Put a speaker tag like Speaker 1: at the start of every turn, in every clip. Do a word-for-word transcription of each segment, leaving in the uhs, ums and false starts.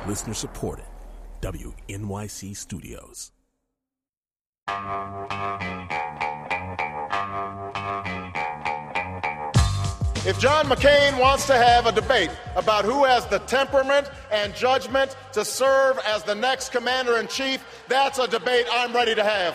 Speaker 1: Listener supported. W N Y C Studios.
Speaker 2: If John McCain wants to have a debate about who has the temperament and judgment to serve as the next commander-in-chief, that's a debate I'm ready to have.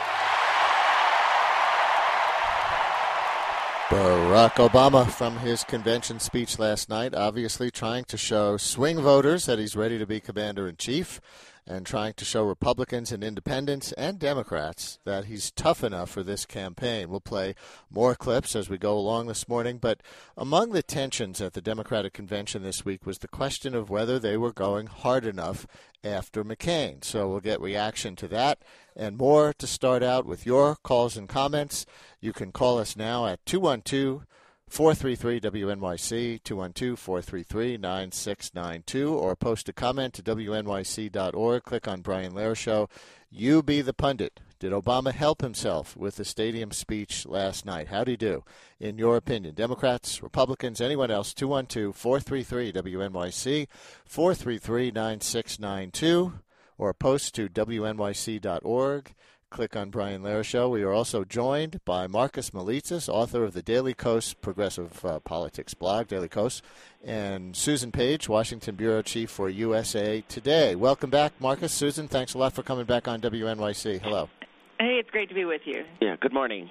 Speaker 3: Barack Obama from his convention speech last night, obviously trying to show swing voters that he's ready to be commander-in-chief, and trying to show Republicans and independents and Democrats that he's tough enough for this campaign. We'll play more clips as we go along this morning, but among the tensions at the Democratic convention this week was the question of whether they were going hard enough after McCain. So we'll get reaction to that and more to start out with your calls and comments. You can call us now at two one two, four three three, W N Y C, two one two, four three three, nine six nine two, or post a comment to W N Y C dot org. Click on Brian Lehrer Show. You be the pundit. Did Obama help himself with the stadium speech last night? How'd he do, in your opinion? Democrats, Republicans, anyone else? two one two, four three three, W N Y C, four three three, nine six nine two, or post to W N Y C dot org. Click on Brian Lehrer Show. We are also joined by Marcus Melitzis, author of the Daily Kos Progressive uh, Politics blog, Daily Kos, and Susan Page, Washington Bureau Chief for U S A Today. Welcome back, Marcus. Susan, thanks a lot for coming back on W N Y C. Hello.
Speaker 4: Hey, it's great to be with you.
Speaker 5: Yeah, good morning.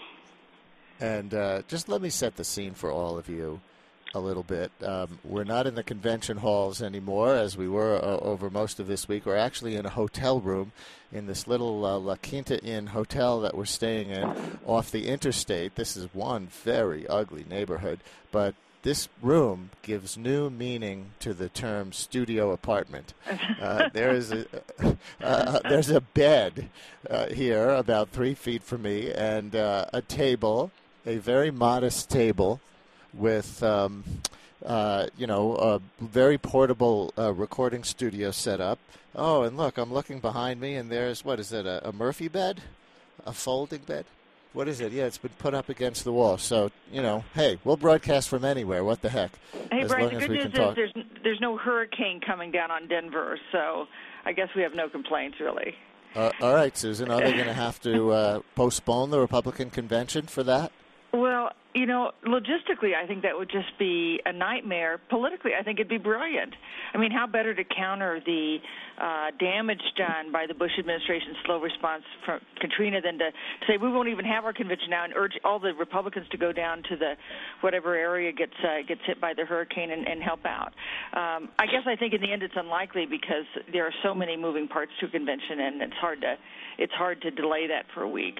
Speaker 3: And uh, just let me set the scene for all of you a little bit. Um, we're not in the convention halls anymore, as we were uh, over most of this week. We're actually in a hotel room in this little uh, La Quinta Inn hotel that we're staying in off the interstate. This is one very ugly neighborhood, but this room gives new meaning to the term studio apartment. Uh, there is a uh, there's a bed uh, here about three feet from me, and uh, a table, a very modest table, with um, uh, you know a very portable uh, recording studio set up. Oh, and look, I'm looking behind me, and there's what is it? A, a Murphy bed, a folding bed. What is it? Yeah, it's been put up against the wall. So, you know, hey, we'll broadcast from anywhere. What the heck?
Speaker 4: Hey,
Speaker 3: as
Speaker 4: Brian,
Speaker 3: long
Speaker 4: the
Speaker 3: as
Speaker 4: good
Speaker 3: we
Speaker 4: news
Speaker 3: can
Speaker 4: is
Speaker 3: talk.
Speaker 4: there's, there's no hurricane coming down on Denver, so I guess we have no complaints, really.
Speaker 3: Uh, all right, Susan, are they going to have to uh, postpone the Republican convention for that?
Speaker 4: Well, you know, logistically, I think that would just be a nightmare. Politically, I think it'd be brilliant. I mean, how better to counter the uh, damage done by the Bush administration's slow response from Katrina than to say we won't even have our convention now and urge all the Republicans to go down to the whatever area gets uh, gets hit by the hurricane and, and help out. Um, I guess I think in the end it's unlikely because there are so many moving parts to a convention, and it's hard to it's hard to delay that for a week.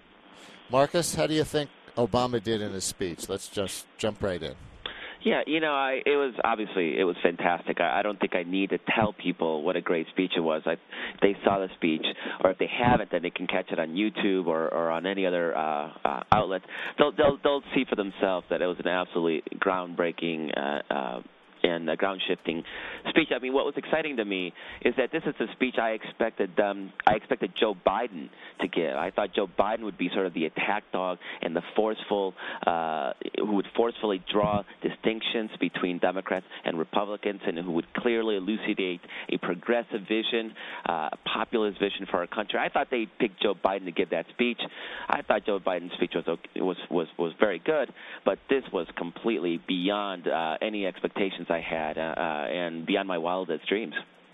Speaker 3: Marcus, how do you think Obama did in his speech? Let's just jump right in.
Speaker 5: Yeah, you know, I, it was obviously it was fantastic. I, I don't think I need to tell people what a great speech it was. I, if they saw the speech, or if they haven't, then they can catch it on YouTube or, or on any other uh, uh, outlet. They'll, they'll they'll see for themselves that it was an absolutely groundbreaking uh, uh, and a ground-shifting speech. I mean, what was exciting to me is that this is a speech I expected um, I expected Joe Biden to give. I thought Joe Biden would be sort of the attack dog and the forceful, uh, who would forcefully draw distinctions between Democrats and Republicans, and who would clearly elucidate a progressive vision, uh, a populist vision for our country. I thought they picked Joe Biden to give that speech. I thought Joe Biden's speech was was was, was very good, but this was completely beyond uh, any expectations I had, uh, uh, and beyond my wildest dreams.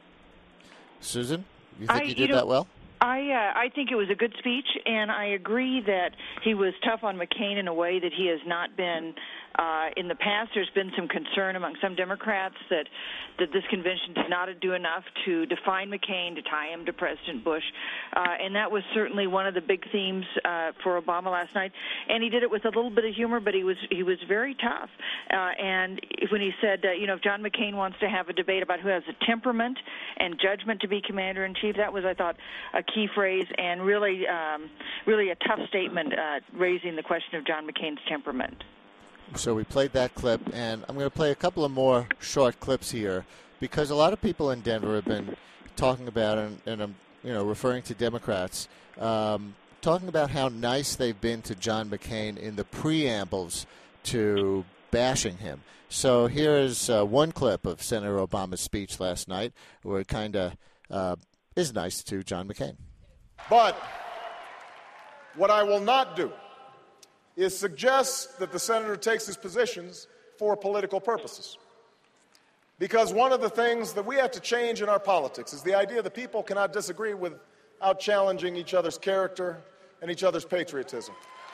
Speaker 3: Susan, you think
Speaker 4: I,
Speaker 3: he did
Speaker 4: you know,
Speaker 3: that well?
Speaker 4: I uh, I think it was a good speech, and I agree that he was tough on McCain in a way that he has not been uh, in the past. There's been some concern among some Democrats that that this convention did not do enough to define McCain, to tie him to President Bush, uh, and that was certainly one of the big themes uh, for Obama last night. And he did it with a little bit of humor, but he was he was very tough. Uh, and when he said, uh, you know, if John McCain wants to have a debate about who has the temperament and judgment to be commander-in-chief, that was, I thought, a key phrase and really, um, really a tough statement uh, raising the question of John McCain's temperament.
Speaker 3: So we played that clip, and I'm going to play a couple of more short clips here because a lot of people in Denver have been talking about, and, and I'm you know referring to Democrats, um, talking about how nice they've been to John McCain in the preambles to bashing him. So here is uh, one clip of Senator Obama's speech last night where it kind of uh, is nice to John McCain.
Speaker 2: But what I will not do is suggest that the senator takes his positions for political purposes. Because one of the things that we have to change in our politics is the idea that people cannot disagree without challenging each other's character and each other's patriotism.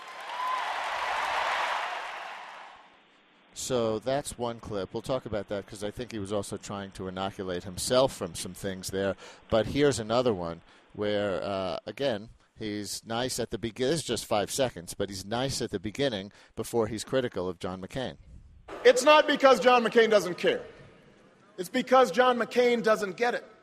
Speaker 3: So that's one clip. We'll talk about that because I think he was also trying to inoculate himself from some things there. But here's another one where, uh, again, he's nice at the beginning. This is just five seconds, but he's nice at the beginning before he's critical of John McCain.
Speaker 2: It's not because John McCain doesn't care. It's because John McCain doesn't get it.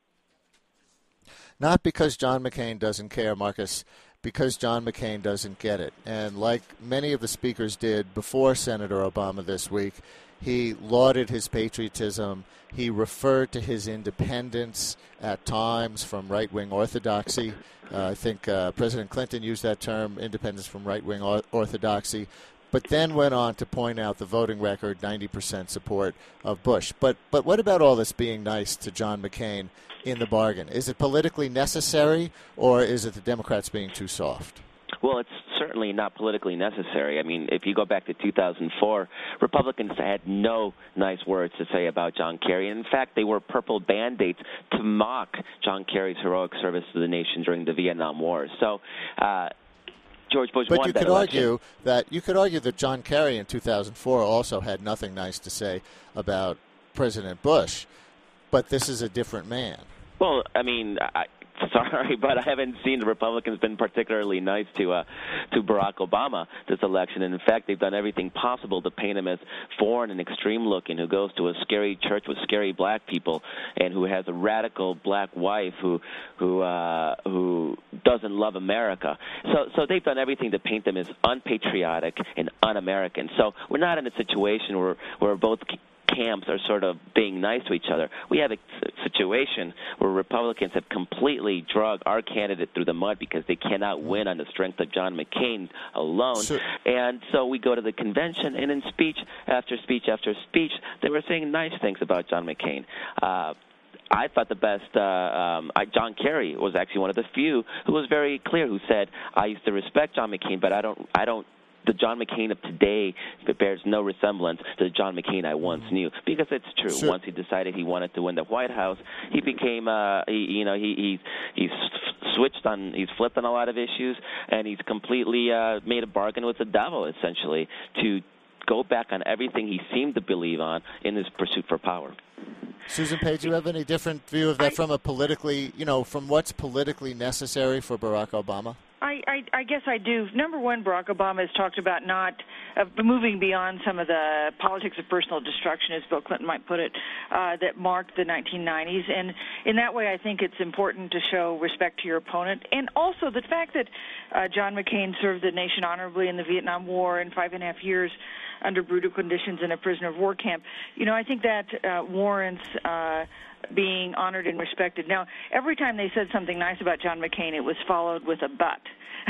Speaker 3: Not because John McCain doesn't care, Marcus, because John McCain doesn't get it. And like many of the speakers did before Senator Obama this week, he lauded his patriotism. He referred to his independence at times from right-wing orthodoxy. Uh, I think uh, President Clinton used that term, independence from right-wing or- orthodoxy, but then went on to point out the voting record, ninety percent support of Bush. But but what about all this being nice to John McCain in the bargain? Is it politically necessary, or is it the Democrats being too soft?
Speaker 5: Well, it's certainly not politically necessary. I mean, if you go back to two thousand four, Republicans had no nice words to say about John Kerry. And in fact, they wore purple Band-Aids to mock John Kerry's heroic service to the nation during the Vietnam War. So uh, George Bush
Speaker 3: but
Speaker 5: won
Speaker 3: you
Speaker 5: that
Speaker 3: could
Speaker 5: election.
Speaker 3: argue that you could argue that John Kerry in two thousand four also had nothing nice to say about President Bush, but this is a different man.
Speaker 5: Well, I mean, I, sorry, but I haven't seen the Republicans been particularly nice to uh, to Barack Obama this election. And in fact, they've done everything possible to paint him as foreign and extreme-looking, who goes to a scary church with scary black people, and who has a radical black wife who who uh, who doesn't love America. So so they've done everything to paint them as unpatriotic and un-American. So we're not in a situation where where both camps are sort of being nice to each other. We have a situation where Republicans have completely drug our candidate through the mud because they cannot win on the strength of John McCain alone. So, and so we go to the convention, and in speech after speech after speech, they were saying nice things about John McCain. Uh, I thought the best, uh, um, I, John Kerry was actually one of the few who was very clear, who said, I used to respect John McCain, but I don't, I don't, the John McCain of today bears no resemblance to the John McCain I once knew, because it's true. Sure. Once he decided he wanted to win the White House, he became, uh, he, you know, he, he he's switched on, he's flipped on a lot of issues, and he's completely uh, made a bargain with the devil, essentially, to go back on everything he seemed to believe on in his pursuit for power.
Speaker 3: Susan Page, do you have any different view of that I, from a politically, you know, from what's politically necessary for Barack Obama?
Speaker 4: I, I, I guess I do. Number one, Barack Obama has talked about not uh, moving beyond some of the politics of personal destruction, as Bill Clinton might put it, uh, that marked the nineteen nineties. And in that way, I think it's important to show respect to your opponent. And also the fact that uh, John McCain served the nation honorably in the Vietnam War in five and a half years under brutal conditions in a prisoner of war camp. You know, I think that uh, warrants uh, being honored and respected. Now, every time they said something nice about John McCain, it was followed with a but.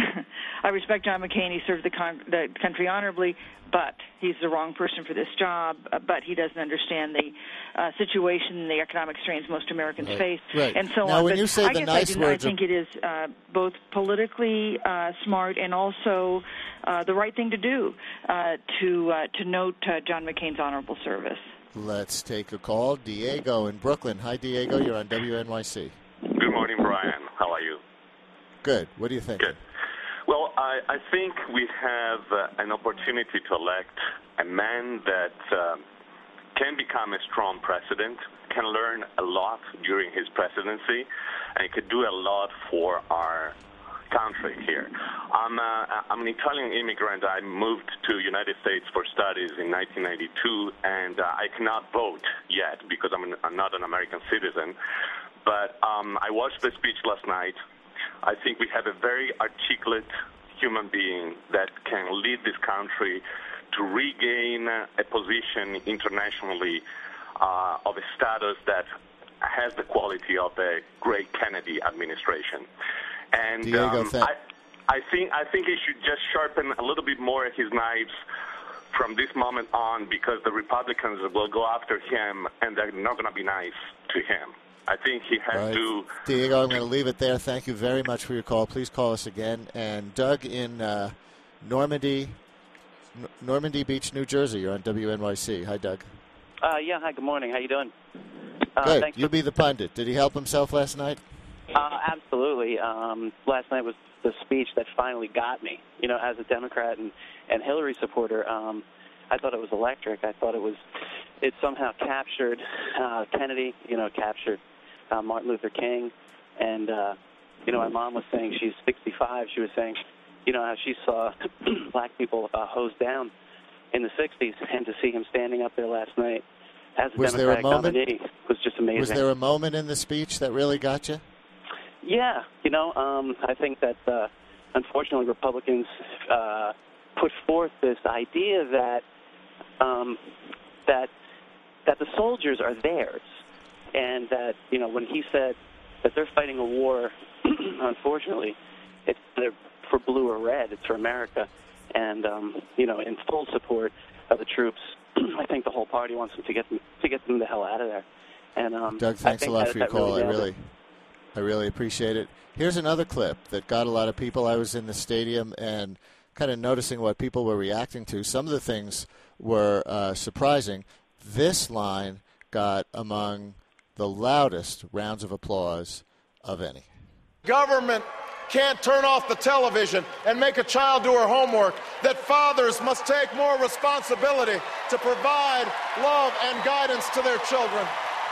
Speaker 4: I respect John McCain. He served the, con- the country honorably, but he's the wrong person for this job, uh, but he doesn't understand the uh, situation, the economic strains most Americans
Speaker 3: right.
Speaker 4: face,
Speaker 3: right.
Speaker 4: and so
Speaker 3: now,
Speaker 4: on.
Speaker 3: When
Speaker 4: but
Speaker 3: you say
Speaker 4: I
Speaker 3: the
Speaker 4: guess
Speaker 3: nice
Speaker 4: I, do,
Speaker 3: words
Speaker 4: I think
Speaker 3: of...
Speaker 4: it is uh, both politically uh, smart and also uh, the right thing to do uh, to, uh, to note uh, John McCain's honorable service.
Speaker 3: Let's take a call. Diego in Brooklyn. Hi, Diego. You're on W N Y C.
Speaker 6: Good morning, Brian. How are you?
Speaker 3: Good. What do you think?
Speaker 6: Good. Well, I, I think we have uh, an opportunity to elect a man that uh, can become a strong president, can learn a lot during his presidency, and he could do a lot for our country here. I'm, uh, I'm an Italian immigrant. I moved to the United States for studies in nineteen ninety-two, and uh, I cannot vote yet because I'm, an, I'm not an American citizen. But um, I watched the speech last night. I think we have a very articulate human being that can lead this country to regain a position internationally uh, of a status that has the quality of a great Kennedy administration. And
Speaker 3: Diego,
Speaker 6: um, I, I think I think he should just sharpen a little bit more his knives from this moment on because the Republicans will go after him and they're not going to be nice to him. I think he has
Speaker 3: right.
Speaker 6: to...
Speaker 3: Diego, I'm going to leave it there. Thank you very much for your call. Please call us again. And Doug in uh, Normandy, N- Normandy Beach, New Jersey. You're on W N Y C. Hi, Doug.
Speaker 7: Uh, yeah, hi, good morning. How you doing? Uh,
Speaker 3: Good.
Speaker 7: thanks
Speaker 3: You
Speaker 7: for-
Speaker 3: be the pundit. Did he help himself last night?
Speaker 7: Uh, absolutely. Um, last night was the speech that finally got me. You know, as a Democrat and, and Hillary supporter, um, I thought it was electric. I thought it was, it somehow captured uh, Kennedy, you know, captured uh, Martin Luther King. And, uh, you know, my mom was saying she's sixty-five. She was saying, you know, how she saw black people uh, hosed down in the sixties. And to see him standing up there last night as a
Speaker 3: Was there a
Speaker 7: Democratic
Speaker 3: moment?
Speaker 7: nominee was just amazing.
Speaker 3: Was there a moment in the speech that really got you?
Speaker 7: Yeah, you know, um, I think that uh, unfortunately Republicans uh, put forth this idea that um, that that the soldiers are theirs, and that, you know, when he said that they're fighting a war, unfortunately, it's either for blue or red. It's for America, and um, you know, in full support of the troops. I think the whole party wants them to get them to get them the hell out of there. And um,
Speaker 3: Doug, thanks
Speaker 7: I
Speaker 3: a
Speaker 7: think
Speaker 3: lot
Speaker 7: that,
Speaker 3: for your
Speaker 7: that
Speaker 3: call.
Speaker 7: Really
Speaker 3: I
Speaker 7: nailed
Speaker 3: really,
Speaker 7: it.
Speaker 3: I really appreciate it. Here's another clip that got a lot of people. I was in the stadium and kind of noticing what people were reacting to. Some of the things were uh, surprising. This line got among the loudest rounds of applause of any.
Speaker 2: Government can't turn off the television and make a child do her homework, that fathers must take more responsibility to provide love and guidance to their children.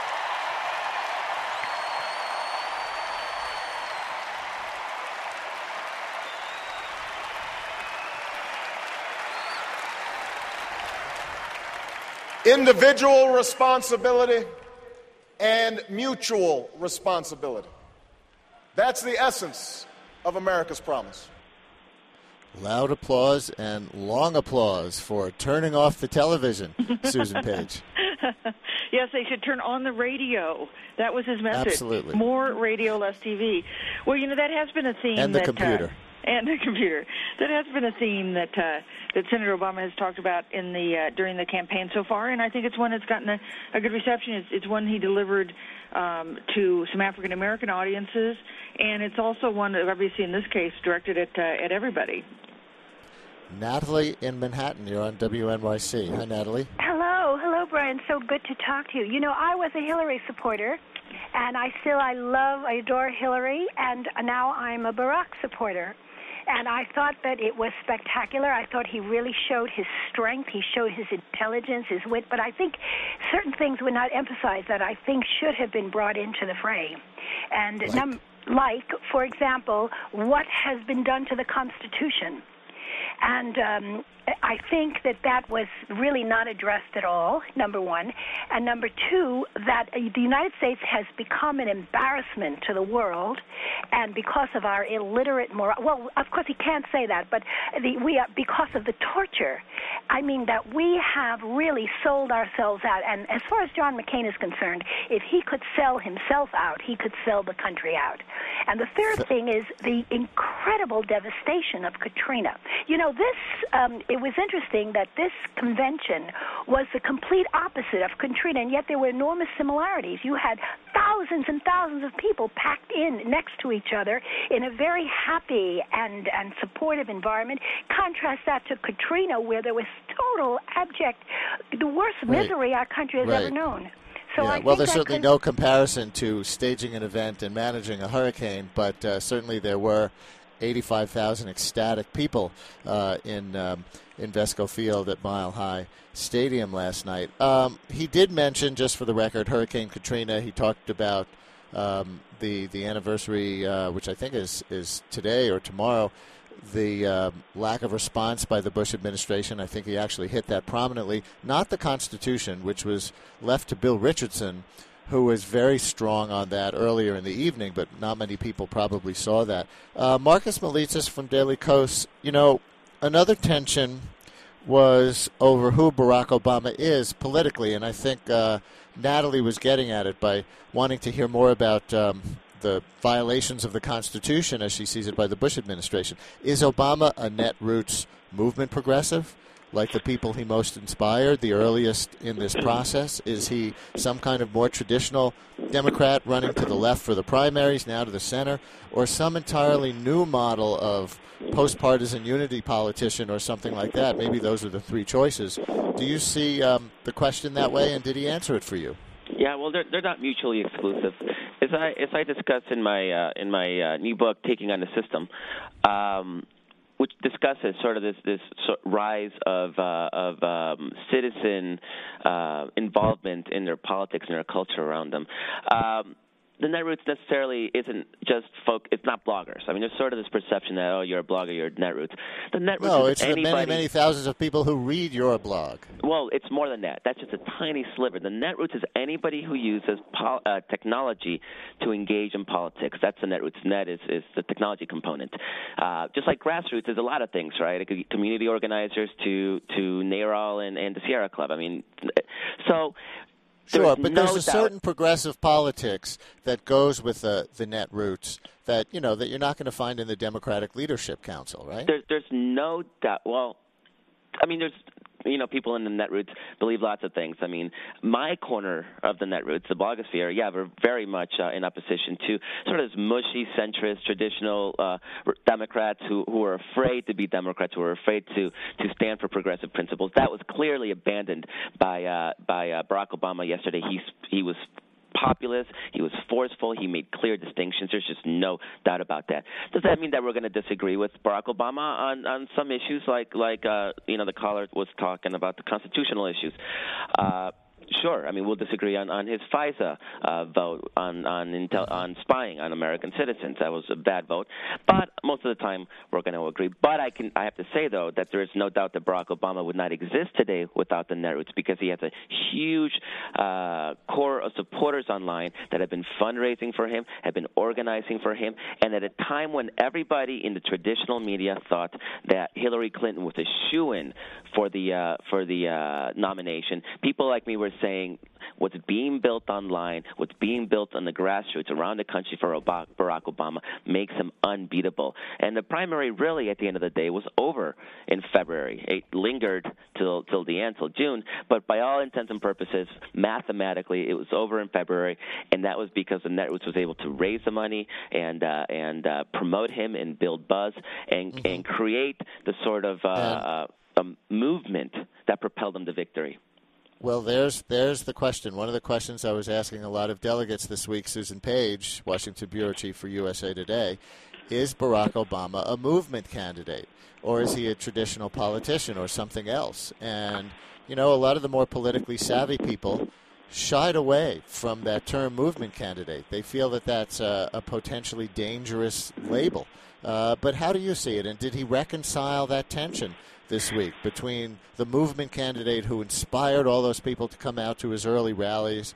Speaker 2: Individual responsibility and mutual responsibility. That's the essence of America's promise.
Speaker 3: Loud applause and long applause for turning off the television, Susan Page.
Speaker 4: Yes, they should turn on the radio. That was his message.
Speaker 3: Absolutely.
Speaker 4: More radio, less T V. Well, you know, that has been a theme.
Speaker 3: And the
Speaker 4: that,
Speaker 3: computer.
Speaker 4: Uh, and the computer. That has been a theme that uh, that Senator Obama has talked about in the uh, during the campaign so far, and I think it's one that's gotten a, a good reception. It's, it's one he delivered um, to some African American audiences, and it's also one that, obviously, in this case, directed at uh, at everybody.
Speaker 3: Natalie in Manhattan, you're on W N Y C. Hi, Natalie.
Speaker 8: Hello, hello, Brian. So good to talk to you. You know, I was a Hillary supporter, and I still, I love, I adore Hillary, and now I'm a Barack supporter. And I thought that it was spectacular. I thought he really showed his strength. He showed his intelligence, his wit. But I think certain things were not emphasized that I think should have been brought into the fray. And
Speaker 3: like,
Speaker 8: num- like for example, what has been done to the Constitution. And um, I think that that was really not addressed at all, number one. And number two, that uh, the United States has become an embarrassment to the world, and because of our illiterate moral, well, of course he can't say that, but the, we are, because of the torture, I mean that we have really sold ourselves out. And as far as John McCain is concerned, if he could sell himself out, he could sell the country out. And the third thing is the incredible devastation of Katrina. You know, this, um, it was interesting that this convention was the complete opposite of Katrina, and yet there were enormous similarities. You had thousands and thousands of people packed in next to each other in a very happy and, and supportive environment. Contrast that to Katrina, where there was total abject, the worst
Speaker 3: Right.
Speaker 8: misery our country has
Speaker 3: Right.
Speaker 8: ever known. So
Speaker 3: yeah.
Speaker 8: I
Speaker 3: Well,
Speaker 8: think
Speaker 3: there's
Speaker 8: that
Speaker 3: certainly
Speaker 8: could-
Speaker 3: no comparison to staging an event and managing a hurricane, but uh, certainly there were eighty-five thousand ecstatic people uh, in um, in Vesco Field at Mile High Stadium last night. Um, he did mention, just for the record, Hurricane Katrina. He talked about um, the the anniversary, uh, which I think is is today or tomorrow. The uh, lack of response by the Bush administration. I think he actually hit that prominently. Not the Constitution, which was left to Bill Richardson, who was very strong on that earlier in the evening, but not many people probably saw that. Uh, Marcus Melitsas from Daily Kos, you know, another tension was over who Barack Obama is politically, and I think uh, Natalie was getting at it by wanting to hear more about um, the violations of the Constitution as she sees it by the Bush administration. Is Obama a net roots movement progressive, like the people he most inspired, the earliest in this process? Is he some kind of more traditional Democrat running to the left for the primaries, now to the center, or some entirely new model of post-partisan unity politician or something like that? Maybe those are the three choices. Do you see um, the question that way, and did he answer it for you?
Speaker 5: Yeah, well, they're they're not mutually exclusive. As I as I discuss in my uh, in my uh, new book, Taking on the System, um, which discusses sort of this this rise of uh, of um, citizen uh, involvement in their politics and their culture around them. Um, The Netroots necessarily isn't just folk. It's not bloggers. I mean, there's sort of this perception that, oh, you're a blogger, you're a Netroots. The Netroots
Speaker 3: no,
Speaker 5: is
Speaker 3: it's
Speaker 5: anybody,
Speaker 3: the many, many thousands of people who read your blog.
Speaker 5: Well, it's more than that. That's just a tiny sliver. The Netroots is anybody who uses pol- uh, technology to engage in politics. That's the Netroots. Net is, is the technology component. Uh, just like grassroots is a lot of things, right? It could be community organizers to to NARAL and, and the Sierra Club. I mean, so...
Speaker 3: Sure, but
Speaker 5: no
Speaker 3: there's a
Speaker 5: doubt.
Speaker 3: certain progressive politics that goes with the, the Netroots that, you know, that you're not going to find in the Democratic Leadership Council, right?
Speaker 5: There's, there's no doubt. Well, I mean, there's, you know, people in the Netroots believe lots of things. I mean, my corner of the Netroots, the blogosphere, yeah, we're very much uh, in opposition to sort of this mushy, centrist, traditional uh, Democrats who, who are afraid to be Democrats, who are afraid to, to stand for progressive principles. That was clearly abandoned by uh, by uh, Barack Obama yesterday. He he was populist. He was forceful. He made clear distinctions. There's just no doubt about that. Does that mean that we're going to disagree with Barack Obama on, on some issues, like like uh, you know the caller was talking about the constitutional issues? Uh, Sure. I mean, we'll disagree on, on his FISA uh, vote on on, intel, on spying on American citizens. That was a bad vote. But most of the time, we're going to agree. But I can I have to say, though, that there is no doubt that Barack Obama would not exist today without the Netroots, because he has a huge uh, core of supporters online that have been fundraising for him, have been organizing for him, and at a time when everybody in the traditional media thought that Hillary Clinton was a shoo-in for the uh, for the uh, nomination, people like me were saying what's being built online, what's being built on the grassroots around the country for Barack Obama makes him unbeatable. And the primary really at the end of the day was over in February. It lingered till till the end, till June, but by all intents and purposes, mathematically, it was over in February, and that was because the Netroots was able to raise the money and uh, and uh, promote him and build buzz and, mm-hmm. and create the sort of uh, uh, um, movement that propelled him to victory.
Speaker 3: Well, there's there's the question. One of the questions I was asking a lot of delegates this week, Susan Page, Washington bureau chief for U S A Today, is Barack Obama a movement candidate, or is he a traditional politician or something else? And, you know, a lot of the more politically savvy people shied away from that term movement candidate. They feel that that's a, a potentially dangerous label. Uh, but how do you see it? And did he reconcile that tension this week between the movement candidate who inspired all those people to come out to his early rallies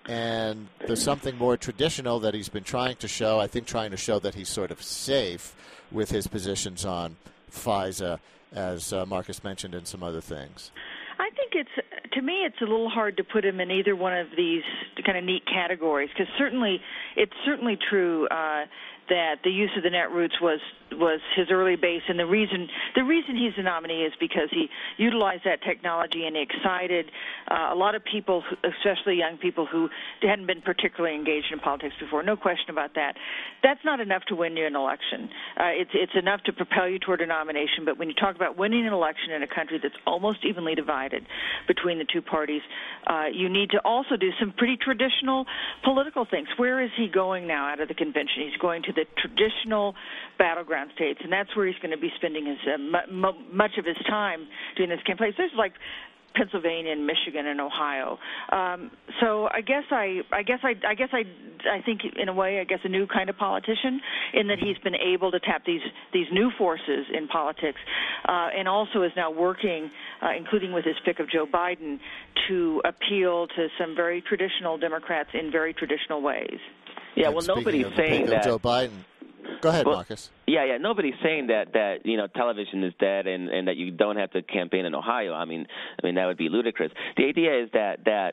Speaker 3: and the something more traditional that he's been trying to show, I think trying to show that he's sort of safe with his positions on FISA, as uh, Marcus mentioned, and some other things?
Speaker 4: I think it's, to me, it's a little hard to put him in either one of these kind of neat categories, because certainly, it's certainly true uh, that the use of the Netroots was was his early base, and the reason the reason he's the nominee is because he utilized that technology and he excited uh, a lot of people, especially young people who hadn't been particularly engaged in politics before. No question about that. That's not enough to win you an election. Uh, it's it's enough to propel you toward a nomination, but when you talk about winning an election in a country that's almost evenly divided between the two parties, uh, you need to also do some pretty traditional political things. Where is he going now out of the convention? He's going to the traditional battleground states, and that's where he's going to be spending his uh, m- m- much of his time doing this campaign. So there's like Pennsylvania and Michigan and Ohio. Um, so I guess I, I guess I, I guess I, I think in a way, I guess a new kind of politician, in that he's been able to tap these these new forces in politics, uh, and also is now working, uh, including with his pick of Joe Biden, to appeal to some very traditional Democrats in very traditional ways.
Speaker 5: Yeah,
Speaker 3: and
Speaker 5: well, nobody's saying that.
Speaker 3: Joe Biden. Go ahead,
Speaker 5: well,
Speaker 3: Marcus.
Speaker 5: Yeah, yeah. Nobody's saying that that you know television is dead and, and that you don't have to campaign in Ohio. I mean, I mean that would be ludicrous. The idea is that that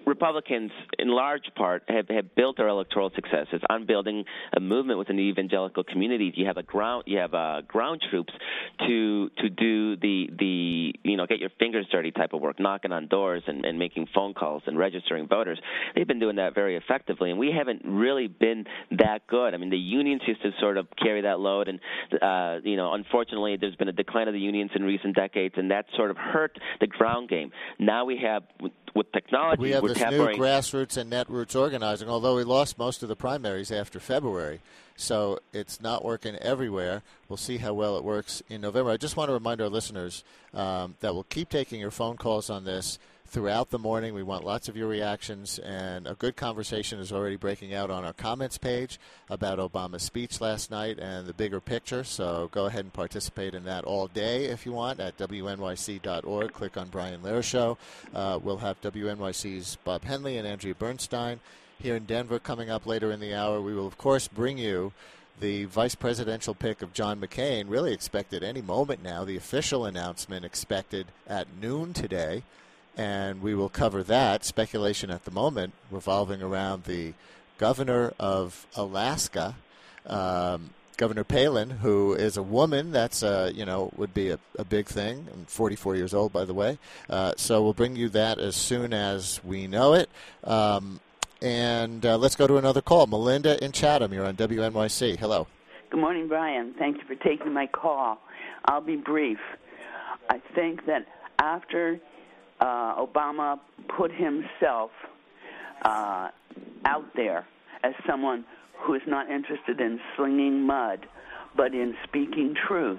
Speaker 5: Republicans, in large part, have, have built their electoral successes on building a movement within the evangelical community. You have a ground, you have uh, ground troops to to do the the you know get your fingers dirty type of work, knocking on doors and, and making phone calls and registering voters. They've been doing that very effectively, and we haven't really been that good. I mean, the unions used to sort of carry that load, and uh, you know, unfortunately, there's been a decline of the unions in recent decades, and that sort of hurt the ground game. Now we have, with, with technology,
Speaker 3: we have
Speaker 5: we're
Speaker 3: this
Speaker 5: tapping
Speaker 3: new grassroots and netroots organizing, although we lost most of the primaries after February. So it's not working everywhere. We'll see how well it works in November. I just want to remind our listeners um, that we'll keep taking your phone calls on this throughout the morning. We want lots of your reactions, and a good conversation is already breaking out on our comments page about Obama's speech last night and the bigger picture. So go ahead and participate in that all day if you want at W N Y C dot org. Click on Brian Lehrer Show. Uh, we'll have W N Y C's Bob Henley and Andrea Bernstein here in Denver coming up later in the hour. We will, of course, bring you the vice presidential pick of John McCain, really expected any moment now. The official announcement expected at noon today. And we will cover that. Speculation at the moment revolving around the governor of Alaska, um, Governor Palin, who is a woman. That's, uh, you know, would be a, a big thing. I'm forty-four years old, by the way. Uh, so we'll bring you that as soon as we know it. Um, and uh, let's go to another call. Melinda in Chatham, you're on W N Y C. Hello.
Speaker 9: Good morning, Brian. Thank you for taking my call. I'll be brief. I think that after Uh, Obama put himself uh, out there as someone who is not interested in slinging mud, but in speaking truth.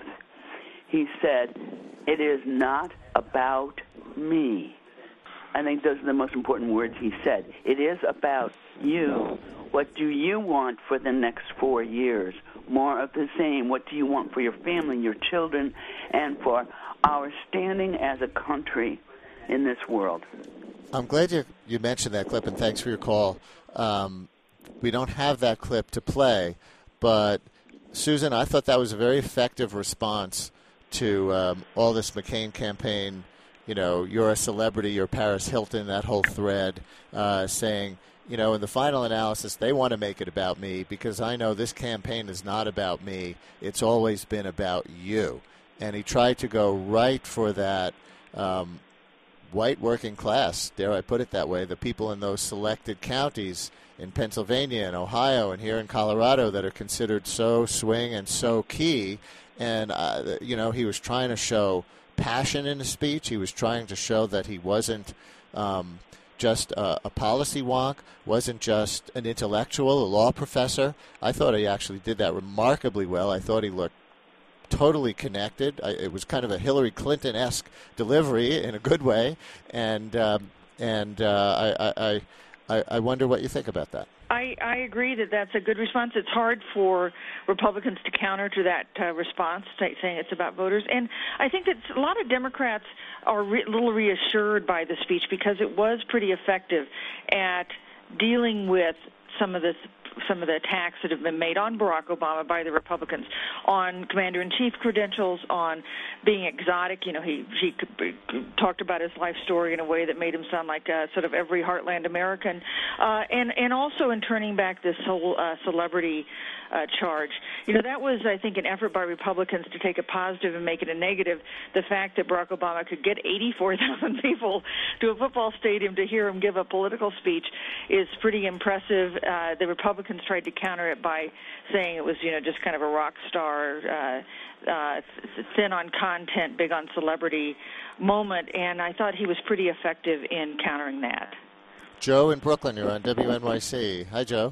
Speaker 9: He said, "It is not about me." I think those are the most important words he said. It is about you. What do you want for the next four years? More of the same. What do you want for your family, your children, and for our standing as a country in this world?
Speaker 3: I'm glad you, you mentioned that clip, and thanks for your call. Um, we don't have that clip to play, but Susan, I thought that was a very effective response to um, all this McCain campaign. You know, you're a celebrity, you're Paris Hilton, that whole thread, uh, saying, you know, in the final analysis, they want to make it about me because I know this campaign is not about me. It's always been about you. And he tried to go right for that um, white working class, dare I put it that way, the people in those selected counties in Pennsylvania and Ohio and here in Colorado that are considered so swing and so key. And, uh, you know, he was trying to show passion in his speech. He was trying to show that he wasn't um, just a, a policy wonk, wasn't just an intellectual, a law professor. I thought he actually did that remarkably well. I thought he looked totally connected. I, it was kind of a Hillary Clinton-esque delivery in a good way, and um, and uh, I, I I wonder what you think about that.
Speaker 4: I, I agree that that's a good response. It's hard for Republicans to counter to that uh, response, saying it's about voters. And I think that a lot of Democrats are re- a little reassured by the speech because it was pretty effective at dealing with some of this some of the attacks that have been made on Barack Obama by the Republicans, on commander-in-chief credentials, on being exotic. You know, he, he talked about his life story in a way that made him sound like uh, sort of every heartland American, uh, and, and also in turning back this whole uh, celebrity uh, charge. You know, that was, I think, an effort by Republicans to take a positive and make it a negative. The fact that Barack Obama could get eighty-four thousand people to a football stadium to hear him give a political speech is pretty impressive. Uh, the Republicans tried to counter it by saying it was, you know, just kind of a rock star, uh, uh, thin on content, big on celebrity moment, and I thought he was pretty effective in countering that.
Speaker 3: Joe in Brooklyn, you're on W N Y C. Hi, Joe.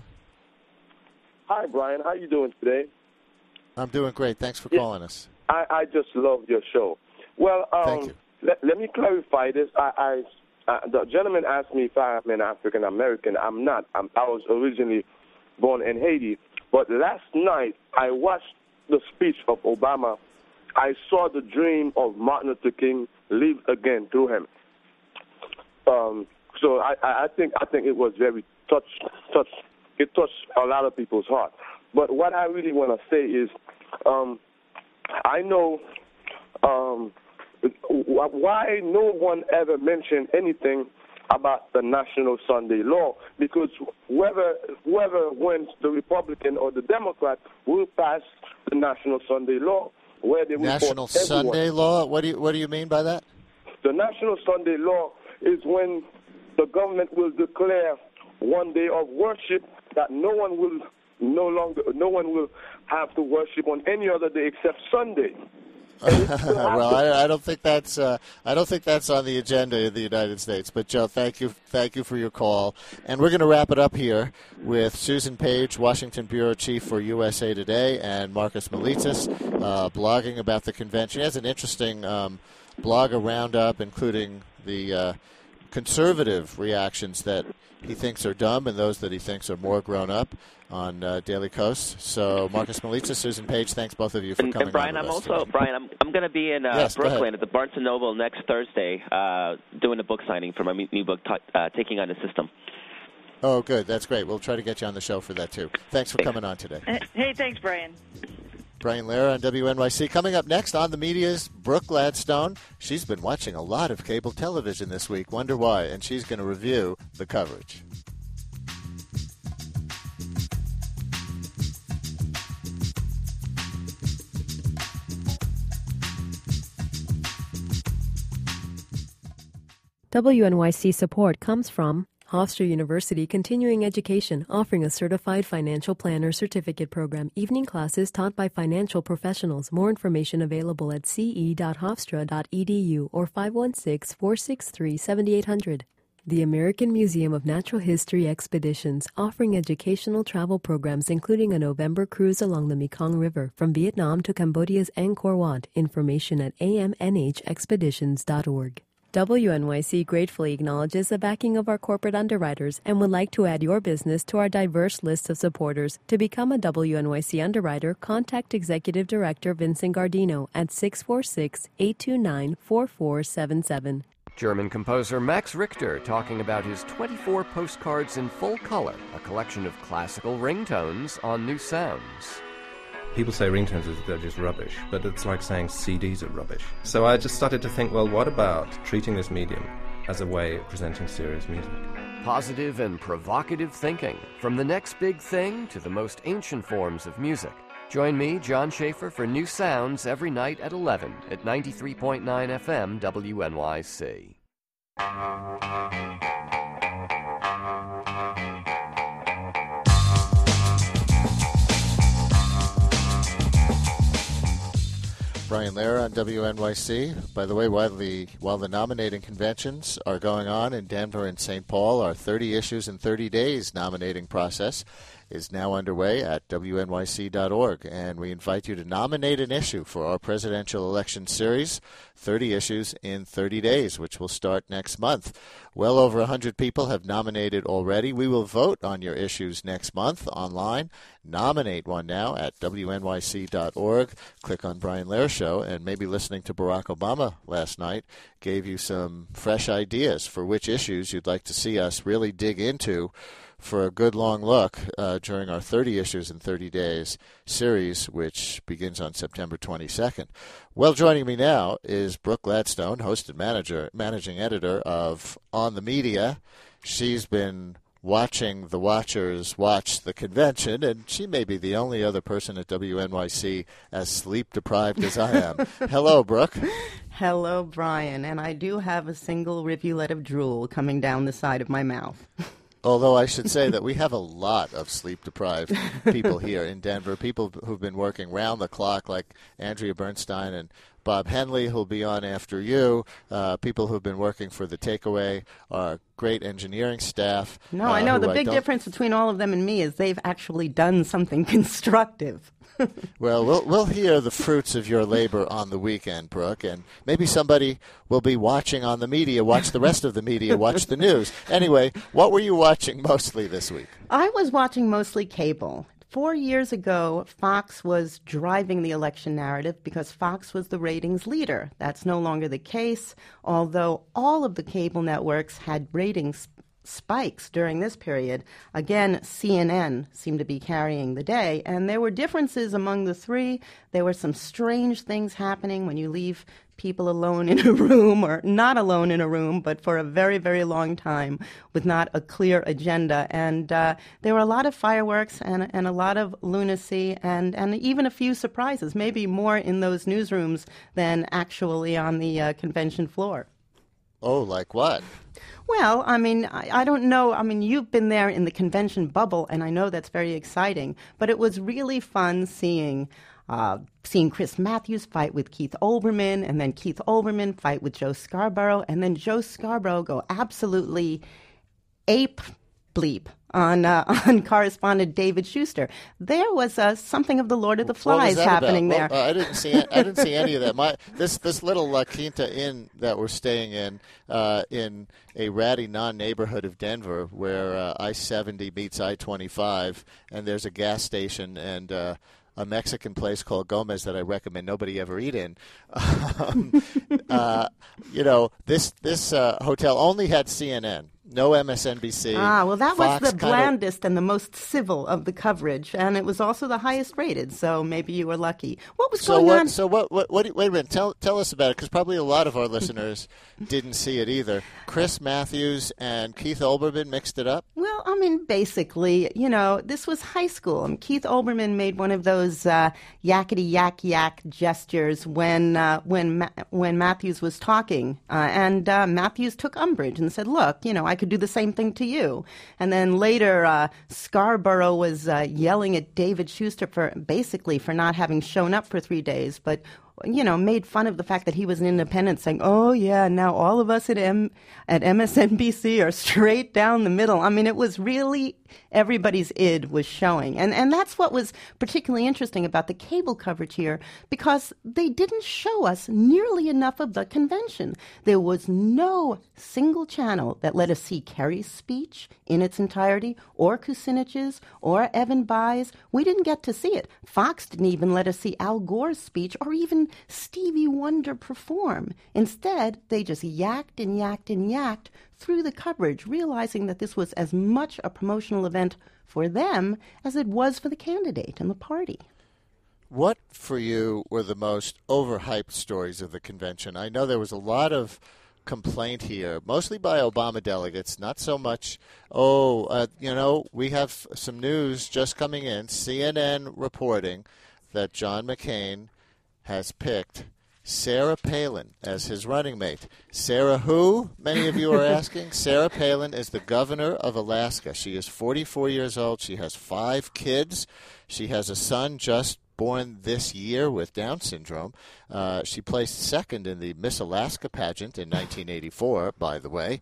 Speaker 10: Hi, Brian. How you doing today?
Speaker 3: I'm doing great. Thanks for
Speaker 10: yeah,
Speaker 3: calling us.
Speaker 10: I, I just love your show. Well, um,
Speaker 3: Thank you.
Speaker 10: Let, let me clarify this. I, I uh, the gentleman asked me if I'm an African American. I'm not. I'm, I was originally born in Haiti. But last night, I watched the speech of Obama. I saw the dream of Martin Luther King live again through him. Um, so I, I think I think it was very touch touch. It touched a lot of people's heart. But what I really want to say is, um, I know um, why no one ever mentioned anything about the National Sunday Law, because whoever, whoever wins, the Republican or the Democrat, will pass the National Sunday Law, where they will
Speaker 3: National
Speaker 10: force everyone.
Speaker 3: Sunday Law? What do you, what do you mean by that?
Speaker 10: The National Sunday Law is when the government will declare one day of worship that no one will no longer, no one will have to worship on any other day except Sunday.
Speaker 3: Well, I, I don't think that's uh, I don't think that's on the agenda in the United States. But Joe, thank you, thank you for your call, and we're going to wrap it up here with Susan Page, Washington bureau chief for U S A Today, and Marcus Melitsis, uh, blogging about the convention. He has an interesting um, blog, a roundup, including the uh, conservative reactions that he thinks are dumb and those that he thinks are more grown up on uh, Daily Kos. So, Marcus Melitsis, Susan Page, thanks both of you for
Speaker 5: and,
Speaker 3: coming
Speaker 5: and Brian,
Speaker 3: on
Speaker 5: I'm
Speaker 3: with us
Speaker 5: also
Speaker 3: today.
Speaker 5: Brian. I'm I'm going to be in uh,
Speaker 3: Yes,
Speaker 5: Brooklyn at the Barnes and Noble next Thursday, uh, doing a book signing for my new book, t- uh, Taking on the System.
Speaker 3: Oh, good. That's great. We'll try to get you on the show for that, too. Thanks for coming on today.
Speaker 4: Hey, thanks, Brian.
Speaker 3: Brian Lehrer on W N Y C. Coming up next on the media's Brooke Gladstone. She's been watching a lot of cable television this week. Wonder why? And she's going to review the coverage.
Speaker 11: W N Y C support comes from Hofstra University Continuing Education, offering a certified financial planner certificate program, evening classes taught by financial professionals. More information available at c e dot hofstra dot e d u or five one six, four six three, seven eight zero zero. The American Museum of Natural History Expeditions, offering educational travel programs including a November cruise along the Mekong River from Vietnam to Cambodia's Angkor Wat. Information at a m n h expeditions dot org. W N Y C gratefully acknowledges the backing of our corporate underwriters and would like to add your business to our diverse list of supporters. To become a W N Y C underwriter, contact Executive Director Vincent Gardino at six four six, eight two nine, four four seven seven.
Speaker 12: German composer Max Richter talking about his twenty-four postcards in full color, a collection of classical ringtones on New Sounds.
Speaker 13: People say ringtones are just rubbish, but it's like saying C Ds are rubbish. So I just started to think, well, what about treating this medium as a way of presenting serious music?
Speaker 12: Positive and provocative thinking, from the next big thing to the most ancient forms of music. Join me, John Schaefer, for New Sounds every night at eleven at ninety-three point nine F M W N Y C.
Speaker 3: Brian Lehrer on W N Y C. By the way, while the, while the nominating conventions are going on in Denver and Saint Paul, our thirty Issues in thirty days nominating process is now underway at W N Y C dot org, and we invite you to nominate an issue for our presidential election series, thirty Issues in thirty days, which will start next month. Well over one hundred people have nominated already. We will vote on your issues next month online. Nominate one now at W N Y C dot org. Click on Brian Lehrer Show, and maybe listening to Barack Obama last night gave you some fresh ideas for which issues you'd like to see us really dig into for a good long look uh, during our thirty Issues in thirty days series, which begins on September twenty-second. Well, joining me now is Brooke Gladstone, host and manager, managing editor of On the Media. She's been watching the watchers watch the convention, and she may be the only other person at W N Y C as sleep-deprived as I am. Hello, Brooke.
Speaker 14: Hello, Brian. And I do have a single rivulet of drool coming down the side of my mouth.
Speaker 3: Although I should say that we have a lot of sleep-deprived people here in Denver, people who've been working round the clock like Andrea Bernstein and Bob Henley, who'll be on after you, uh, people who've been working for The Takeaway, our great engineering staff.
Speaker 14: No,
Speaker 3: uh,
Speaker 14: I know. The
Speaker 3: I
Speaker 14: big difference between all of them and me is they've actually done something constructive.
Speaker 3: Well, we'll we'll hear the fruits of your labor on the weekend, Brooke, and maybe somebody will be watching on the media, watch the rest of the media, watch the news. Anyway, what were you watching mostly this week?
Speaker 14: I was watching mostly cable. Four years ago, Fox was driving the election narrative because Fox was the ratings leader. That's no longer the case, although all of the cable networks had ratings spikes during this period. Again, C N N seemed to be carrying the day, and there were differences among the three. There were some strange things happening when you leave people alone in a room, or not alone in a room, but for a very, very long time with not a clear agenda. And uh, there were a lot of fireworks and, and a lot of lunacy and, and even a few surprises, maybe more in those newsrooms than actually on the uh, convention floor.
Speaker 3: Oh, like what?
Speaker 14: Well, I mean, I, I don't know. I mean, you've been there in the convention bubble, and I know that's very exciting. But it was really fun seeing uh, seeing Chris Matthews fight with Keith Olbermann, and then Keith Olbermann fight with Joe Scarborough, and then Joe Scarborough go absolutely ape bleep on uh, on correspondent David Schuster. There was uh, something of the Lord of the Flies happening
Speaker 3: about?
Speaker 14: there.
Speaker 3: Well, uh, I didn't see I didn't see any of that. My this this little La Quinta Inn that we're staying in uh, in a ratty non-neighborhood of Denver, where uh, I seventy meets I twenty-five, and there's a gas station and uh, a Mexican place called Gomez that I recommend nobody ever eat in. Um, uh, you know, this this uh, hotel only had C N N. No M S N B C.
Speaker 14: Ah, well, that
Speaker 3: Fox
Speaker 14: was the
Speaker 3: kinda...
Speaker 14: blandest and the most civil of the coverage, and it was also the highest rated, so maybe you were lucky. What was
Speaker 3: so
Speaker 14: going
Speaker 3: what,
Speaker 14: on?
Speaker 3: So what, what, what, wait a minute, tell, tell us about it, because probably a lot of our listeners didn't see it either. Chris Matthews and Keith Olbermann mixed it up?
Speaker 14: Well, I mean, basically, you know, this was high school. And Keith Olbermann made one of those uh, yakety yak yak gestures when uh, when Ma- when Matthews was talking, uh, and uh, Matthews took umbrage and said, "Look, you know, I could do the same thing to you." And then later, uh, Scarborough was uh, yelling at David Schuster for basically for not having shown up for three days, but. You know, made fun of the fact that he was an independent, saying, "Oh yeah, now all of us at M at M S N B C are straight down the middle." I mean, it was really everybody's id was showing, and and that's what was particularly interesting about the cable coverage here, because they didn't show us nearly enough of the convention. There was no single channel that let us see Kerry's speech in its entirety, or Kucinich's, or Evan Bayh's. We didn't get to see it. Fox didn't even let us see Al Gore's speech, or even Stevie Wonder perform. Instead, they just yacked and yacked and yacked through the coverage, realizing that this was as much a promotional event for them as it was for the candidate and the party.
Speaker 3: What, for you, were the most overhyped stories of the convention? I know there was a lot of complaint here, mostly by Obama delegates, not so much, oh, uh, you know, we have some news just coming in, C N N reporting that John McCain has picked Sarah Palin as his running mate. Sarah who, many of you are asking? Sarah Palin is the governor of Alaska. She is forty-four years old. She has five kids. She has a son just born this year with Down syndrome. Uh, she placed second in the Miss Alaska pageant in nineteen eighty-four, by the way.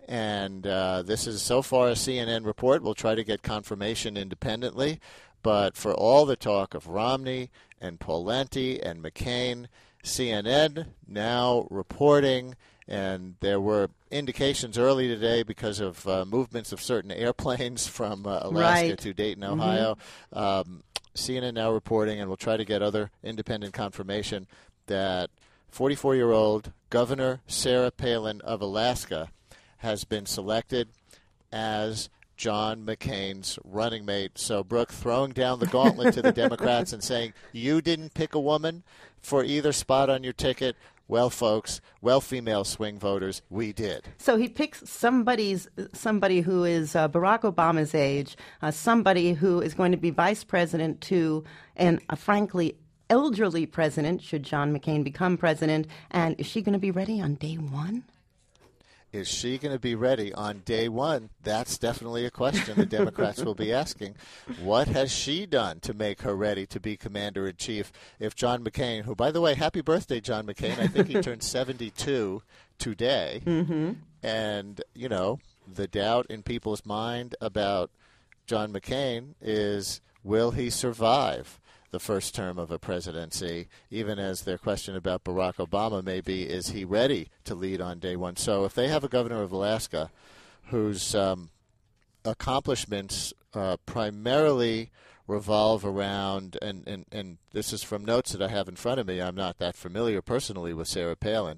Speaker 3: And uh, this is so far a C N N report. We'll try to get confirmation independently. But for all the talk of Romney and Pawlenty and McCain, C N N now reporting, and there were indications early today because of uh, movements of certain airplanes from uh, Alaska
Speaker 14: right.
Speaker 3: to Dayton,
Speaker 14: Mm-hmm.
Speaker 3: Ohio. Um, C N N now reporting, and we'll try to get other independent confirmation, that forty-four-year-old Governor Sarah Palin of Alaska has been selected as John McCain's running mate. So, Brooke, throwing down the gauntlet to the Democrats and saying, you didn't pick a woman for either spot on your ticket. Well, folks, well, female swing voters, we did.
Speaker 14: So he picks somebody's somebody who is uh, Barack Obama's age, uh, somebody who is going to be vice president to, and uh, frankly, elderly president, should John McCain become president. And is she going to be ready on day one?
Speaker 3: Is she going to be ready on day one? That's definitely a question the Democrats will be asking. What has she done to make her ready to be commander-in-chief if John McCain, who, by the way, happy birthday, John McCain. I think he turned seventy-two today.
Speaker 14: Mm-hmm.
Speaker 3: And, you know, the doubt in people's mind about John McCain is, will he survive the first term of a presidency, even as their question about Barack Obama may be, is he ready to lead on day one? So if they have a governor of Alaska whose um, accomplishments uh, primarily revolve around, and, and, and this is from notes that I have in front of me, I'm not that familiar personally with Sarah Palin,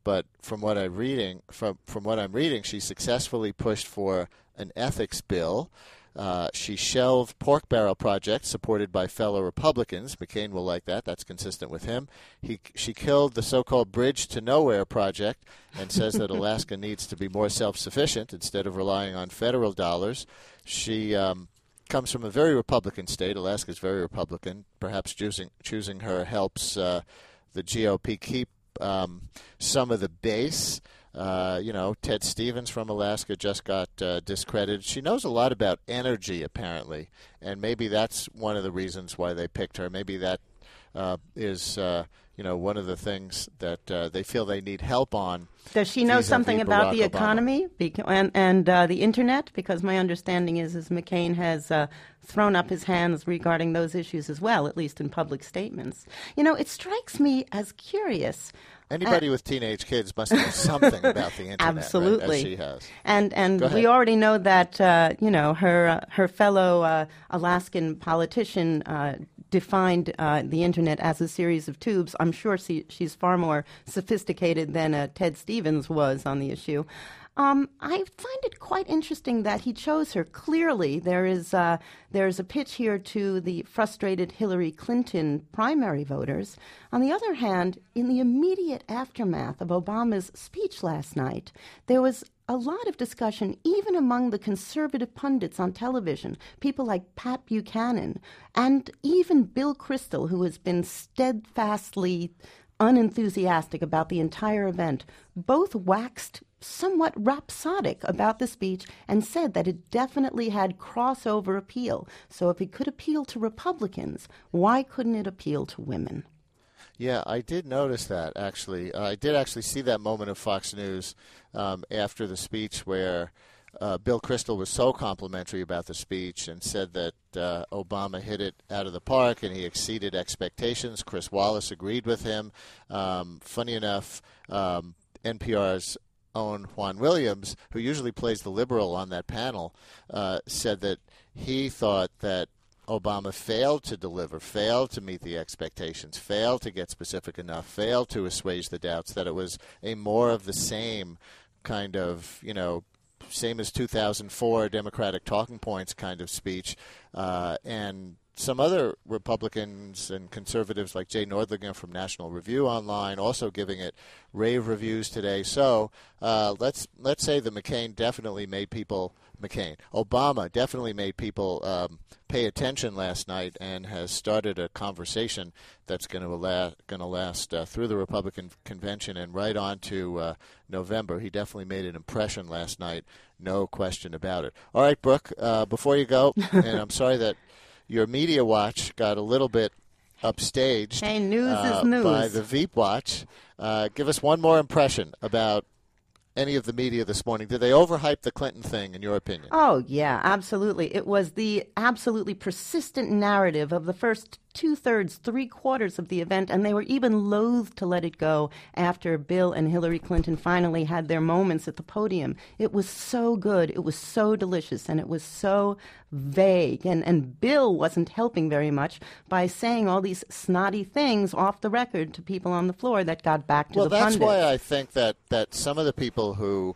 Speaker 3: but from what I'm reading, from from what I'm reading, she successfully pushed for an ethics bill. Uh, she shelved pork barrel projects supported by fellow Republicans. McCain will like that. That's consistent with him. He, she killed the so-called Bridge to Nowhere project and says that Alaska needs to be more self-sufficient instead of relying on federal dollars. She um, comes from a very Republican state. Alaska is very Republican. Perhaps choosing, choosing her helps uh, the G O P keep um, some of the base. Uh, you know, Ted Stevens from Alaska just got uh, discredited. She knows a lot about energy, apparently, and maybe that's one of the reasons why they picked her. Maybe that uh, is, uh, you know, one of the things that uh, they feel they need help on.
Speaker 14: Does she know something about the economy and, and uh, the Internet? Because my understanding is, is McCain has uh, thrown up his hands regarding those issues as well, at least in public statements. You know, it strikes me as curious.
Speaker 3: Anybody uh, with teenage kids must know something about the Internet,
Speaker 14: absolutely,
Speaker 3: right, as she has.
Speaker 14: And and we already know that uh, you know her uh, her fellow uh, Alaskan politician uh, defined uh, the Internet as a series of tubes. I'm sure she, she's far more sophisticated than uh, Ted Stevens was on the issue. Um, I find it quite interesting that he chose her. Clearly, there is uh, there is a pitch here to the frustrated Hillary Clinton primary voters. On the other hand, in the immediate aftermath of Obama's speech last night, there was a lot of discussion, even among the conservative pundits on television, people like Pat Buchanan, and even Bill Kristol, who has been steadfastly unenthusiastic about the entire event. Both waxed somewhat rhapsodic about the speech and said that it definitely had crossover appeal. So if it could appeal to Republicans, why couldn't it appeal to women?
Speaker 3: Yeah, I did notice that, actually. Uh, I did actually see that moment of Fox News um, after the speech where uh, Bill Kristol was so complimentary about the speech and said that uh, Obama hit it out of the park and he exceeded expectations. Chris Wallace agreed with him. Um, funny enough, um, N P R's own Juan Williams, who usually plays the liberal on that panel, uh, said that he thought that Obama failed to deliver, failed to meet the expectations, failed to get specific enough, failed to assuage the doubts, that it was a more of the same kind of, you know, same as two thousand four Democratic talking points kind of speech. Uh, and some other Republicans and conservatives like Jay Nordlinger from National Review Online also giving it rave reviews today. So uh, let's let's say that McCain definitely made people McCain. Obama definitely made people um, pay attention last night and has started a conversation that's going to last, going to last uh, through the Republican convention and right on to uh, November. He definitely made an impression last night, no question about it. All right, Brooke, uh, before you go, and I'm sorry that your Media Watch got a little bit upstaged.
Speaker 14: Hey, news
Speaker 3: uh,
Speaker 14: is news.
Speaker 3: By the Veep Watch. Uh, give us one more impression about any of the media this morning. Did they overhype the Clinton thing, in your opinion?
Speaker 14: Oh, yeah, absolutely. It was the absolutely persistent narrative of the first two-thirds, three-quarters of the event, and they were even loath to let it go after Bill and Hillary Clinton finally had their moments at the podium. It was so good, it was so delicious, and it was so vague. And, and Bill wasn't helping very much by saying all these snotty things off the record to people on the floor that got back to
Speaker 3: well,
Speaker 14: the
Speaker 3: pundits. Well, that's why I think that, that some of the people who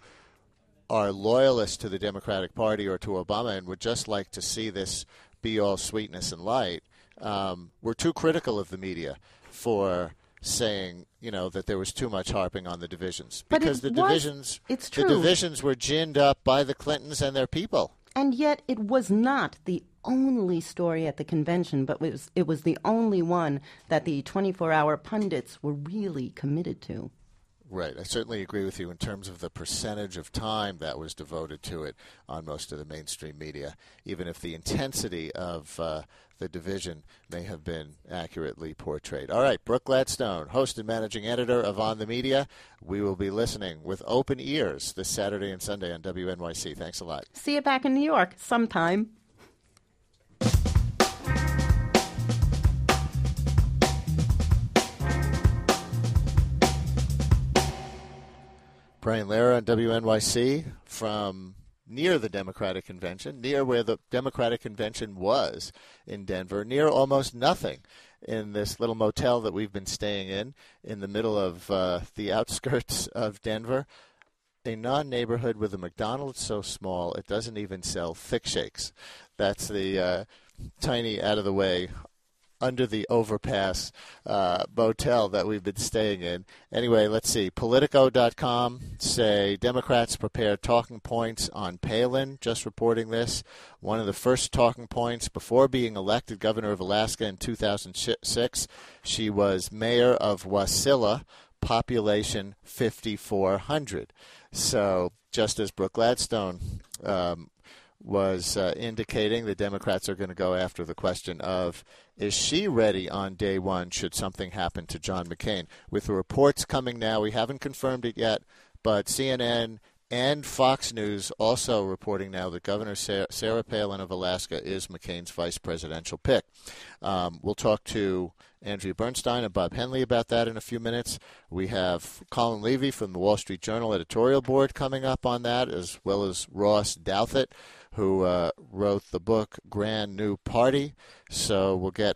Speaker 3: are loyalists to the Democratic Party or to Obama and would just like to see this be all sweetness and light, Um, were too critical of the media for saying, you know, that there was too much harping on the divisions. Because the
Speaker 14: was,
Speaker 3: divisions
Speaker 14: it's true.
Speaker 3: the divisions were ginned up by the Clintons and their people.
Speaker 14: And yet it was not the only story at the convention, but it was, it was the only one that the twenty-four hour pundits were really committed to.
Speaker 3: Right. I certainly agree with you in terms of the percentage of time that was devoted to it on most of the mainstream media, even if the intensity of uh, the division may have been accurately portrayed. All right, Brooke Gladstone, host and managing editor of On the Media. We will be listening with open ears this Saturday and Sunday on W N Y C. Thanks a lot.
Speaker 14: See you back in New York sometime.
Speaker 3: Brian Lehrer on W N Y C from near the Democratic Convention, near where the Democratic Convention was in Denver, near almost nothing in this little motel that we've been staying in, in the middle of uh, the outskirts of Denver. A non-neighborhood with a McDonald's so small it doesn't even sell thick shakes. That's the uh, tiny, out-of-the-way, under the overpass uh, motel that we've been staying in. Anyway, let's see. Politico dot com say Democrats prepare talking points on Palin. Just reporting this. One of the first talking points before being elected governor of Alaska in two thousand six. She was mayor of Wasilla, population fifty-four hundred. So just as Brooke Gladstone um, was uh, indicating, the Democrats are going to go after the question of, is she ready on day one should something happen to John McCain? With the reports coming now, we haven't confirmed it yet, but C N N and Fox News also reporting now that Governor Sarah Palin of Alaska is McCain's vice presidential pick. Um, we'll talk to Andrea Bernstein and Bob Henley about that in a few minutes. We have Colin Levy from the Wall Street Journal editorial board coming up on that, as well as Ross Douthat, who uh, wrote the book Grand New Party. So we'll get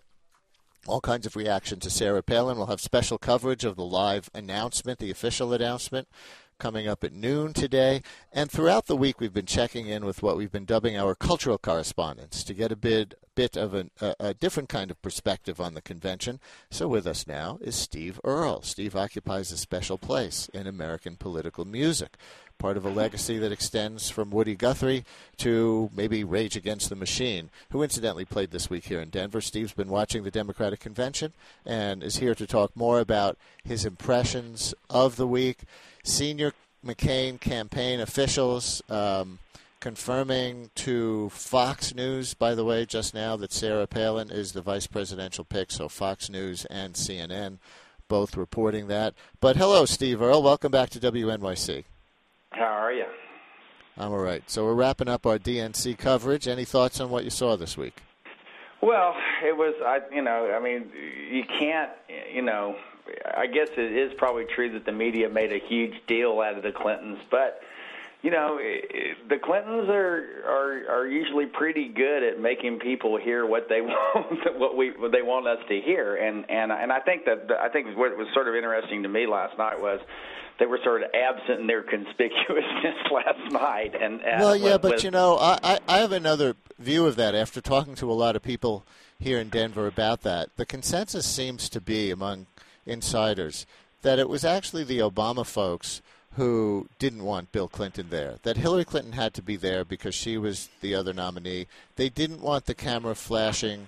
Speaker 3: all kinds of reaction to Sarah Palin. We'll have special coverage of the live announcement, the official announcement, coming up at noon today. And throughout the week, we've been checking in with what we've been dubbing our cultural correspondents to get a bit, bit of an, a, a different kind of perspective on the convention. So with us now is Steve Earle. Steve occupies a special place in American political music, part of a legacy that extends from Woody Guthrie to maybe Rage Against the Machine, who incidentally played this week here in Denver. Steve's been watching the Democratic Convention and is here to talk more about his impressions of the week. Senior McCain campaign officials um, confirming to Fox News, by the way, just now that Sarah Palin is the vice presidential pick, so Fox News and C N N both reporting that. But hello, Steve Earle. Welcome back to W N Y C.
Speaker 15: How are you?
Speaker 3: I'm all right. So we're wrapping up our D N C coverage. Any thoughts on what you saw this week?
Speaker 15: Well, it was, I, you know, I mean, you can't, you know, I guess it is probably true that the media made a huge deal out of the Clintons, but, you know, the Clintons are are, are usually pretty good at making people hear what they want, what we what they want us to hear, and and and I think that I think what was sort of interesting to me last night was they were sort of absent in their conspicuousness last night. And, and
Speaker 3: well, yeah,
Speaker 15: with,
Speaker 3: but
Speaker 15: with,
Speaker 3: you know, I I have another view of that after talking to a lot of people here in Denver about that. The consensus seems to be among insiders that it was actually the Obama folks who didn't want Bill Clinton there, that Hillary Clinton had to be there because she was the other nominee. They didn't want the camera flashing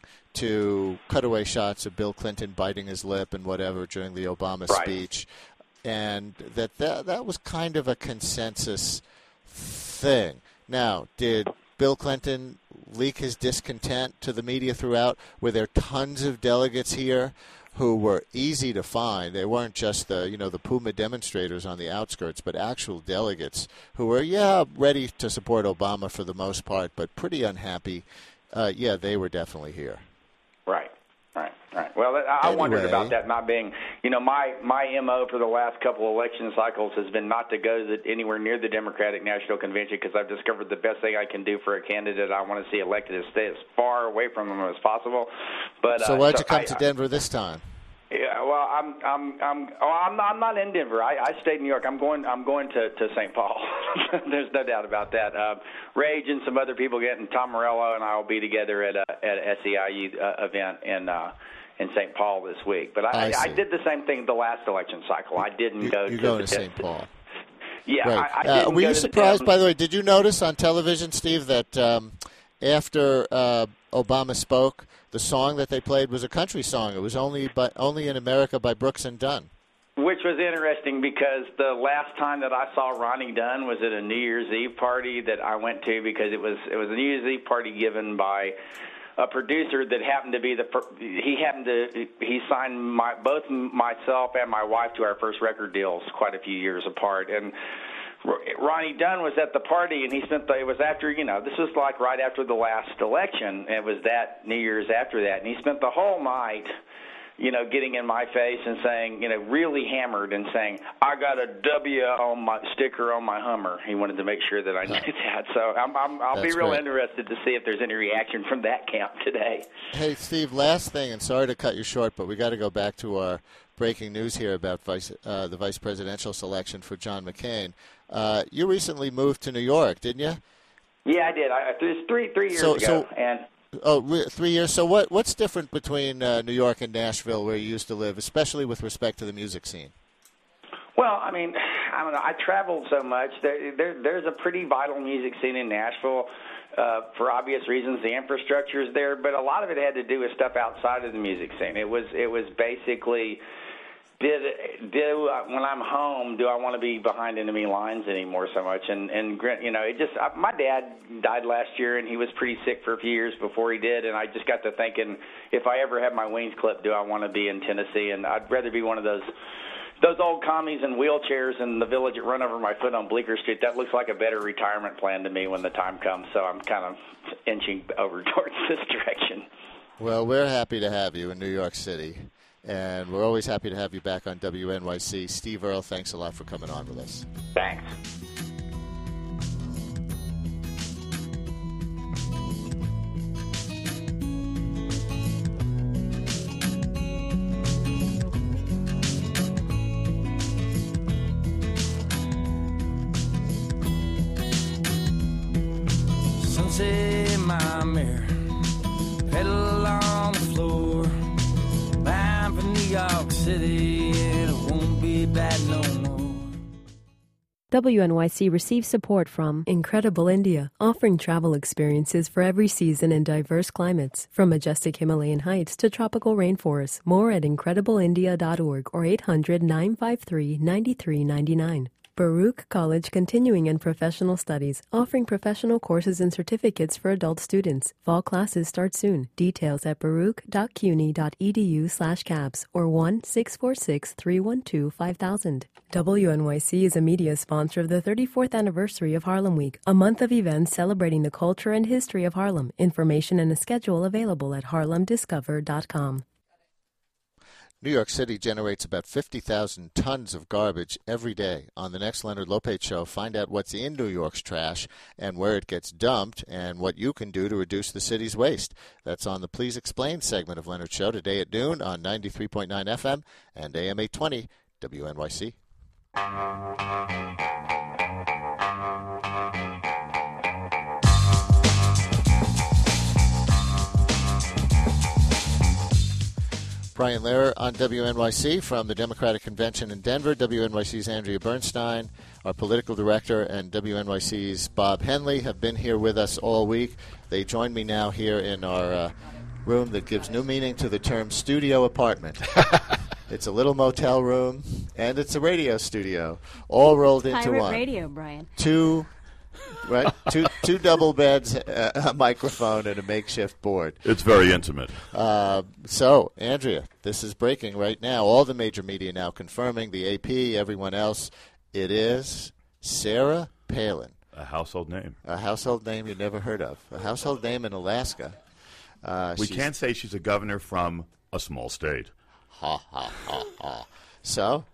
Speaker 3: to cutaway shots of Bill Clinton biting his lip and whatever during the Obama
Speaker 15: right.
Speaker 3: speech, and that, that that was kind of a consensus thing. Now, did Bill Clinton leak his discontent to the media throughout? Were there tons of delegates here who were easy to find? They weren't just the, you know, the Puma demonstrators on the outskirts, but actual delegates who were, yeah, ready to support Obama for the most part, but pretty unhappy. Uh, yeah, they were definitely here.
Speaker 15: Right, right, right. Well, I
Speaker 3: anyway,
Speaker 15: wondered about that not being, you know, my, my M O for the last couple of election cycles has been not to go the, anywhere near the Democratic National Convention because I've discovered the best thing I can do for a candidate I want to see elected is stay as far away from them as possible. But
Speaker 3: So
Speaker 15: uh,
Speaker 3: why'd
Speaker 15: so
Speaker 3: you come
Speaker 15: I,
Speaker 3: to Denver this time?
Speaker 15: Yeah, well, I'm, I'm, I'm, oh, I'm, not, I'm not in Denver. I, I stayed in New York. I'm going, I'm going to, to Saint Paul. There's no doubt about that. Uh, Rage and some other people getting Tom Morello and I will be together at a, at a S E I U uh, event in, uh, in Saint Paul this week. But I, I, I did the same thing the last election cycle. I didn't
Speaker 3: you,
Speaker 15: go
Speaker 3: you
Speaker 15: to
Speaker 3: go
Speaker 15: the
Speaker 3: to Saint Paul.
Speaker 15: Yeah,
Speaker 3: right.
Speaker 15: I, I
Speaker 3: uh,
Speaker 15: didn't
Speaker 3: were
Speaker 15: go
Speaker 3: you
Speaker 15: to
Speaker 3: surprised,
Speaker 15: the,
Speaker 3: by the way? Did you notice on television, Steve, that um, after uh, Obama spoke, the song that they played was a country song? It was only by, only in America by Brooks and Dunn.
Speaker 15: Which was interesting because the last time that I saw Ronnie Dunn was at a New Year's Eve party that I went to because it was it was a New Year's Eve party given by a producer that happened to be the he happened to he signed my both myself and my wife to our first record deals quite a few years apart, and Ronnie Dunn was at the party, and he spent the, it was after, you know, this was like right after the last election, and it was that New Year's after that, and he spent the whole night you know, getting in my face and saying, you know, really hammered and saying, I got a W on my sticker on my Hummer. He wanted to make sure that I knew that. So I'm, I'm, I'll
Speaker 3: That's
Speaker 15: be real
Speaker 3: great.
Speaker 15: interested to see if there's any reaction from that camp today.
Speaker 3: Hey, Steve, last thing, and sorry to cut you short, but we got to go back to our breaking news here about vice, uh, the vice presidential selection for John McCain. Uh, you recently moved to New York, didn't you?
Speaker 15: Yeah, I did. I, it was three, three years
Speaker 3: So-
Speaker 15: ago.
Speaker 3: so-
Speaker 15: and
Speaker 3: Oh, re- three years. So what? What's different between uh, New York and Nashville, where you used to live, especially with respect to the music scene?
Speaker 15: Well, I mean, I don't know. I traveled so much. There, there, there's a pretty vital music scene in Nashville uh, for obvious reasons. The infrastructure is there, but a lot of it had to do with stuff outside of the music scene. It was, it was basically, did do uh, when I'm home, do I want to be behind enemy lines anymore so much? And and you know, it just. Uh, my dad died last year, and he was pretty sick for a few years before he did. And I just got to thinking, if I ever have my wings clipped, do I want to be in Tennessee? And I'd rather be one of those. Those old commies in wheelchairs in the village that run over my foot on Bleecker Street, that looks like a better retirement plan to me when the time comes. So I'm kind of inching over towards this direction.
Speaker 3: Well, we're happy to have you in New York City, and we're always happy to have you back on W N Y C. Steve Earle, thanks a lot for coming on with us.
Speaker 15: Thanks.
Speaker 16: Sunset in my mirror, pedal on the floor, bound for New York City, and it won't be bad no more.
Speaker 11: W N Y C receives support from Incredible India, offering travel experiences for every season in diverse climates, from majestic Himalayan heights to tropical rainforests. More at incredible india dot org or eight hundred, nine five three, nine three nine nine. Baruch College Continuing and Professional Studies, offering professional courses and certificates for adult students. Fall classes start soon. Details at baruch dot cuny dot e d u slash caps or one six four six, three one two, five thousand. W N Y C is a media sponsor of the thirty-fourth anniversary of Harlem Week, a month of events celebrating the culture and history of Harlem. Information and a schedule available at harlem discover dot com.
Speaker 3: New York City generates about fifty thousand tons of garbage every day. On the next Leonard Lopate Show, find out what's in New York's trash and where it gets dumped and what you can do to reduce the city's waste. That's on the Please Explain segment of Leonard's Show today at noon on ninety-three point nine F M and A M eight twenty W N Y C. Brian Lehrer on W N Y C from the Democratic Convention in Denver. W N Y C's Andrea Bernstein, our political director, and W N Y C's Bob Henley have been here with us all week. They join me now here in our uh, room that gives new meaning to the term studio apartment. It's a little motel room, and it's a radio studio, all rolled into
Speaker 17: Pirate
Speaker 3: one.
Speaker 17: radio, Brian.
Speaker 3: Two, right? two, two double beds, a, a microphone, and a makeshift board.
Speaker 18: It's very intimate.
Speaker 3: Uh, so, Andrea, this is breaking right now. All the major media now confirming, the A P, everyone else. It is Sarah Palin.
Speaker 18: A household name.
Speaker 3: A household name you never heard of. A household name in Alaska. Uh,
Speaker 18: we can't say she's a governor from a small state.
Speaker 3: Ha, ha, ha, ha. So?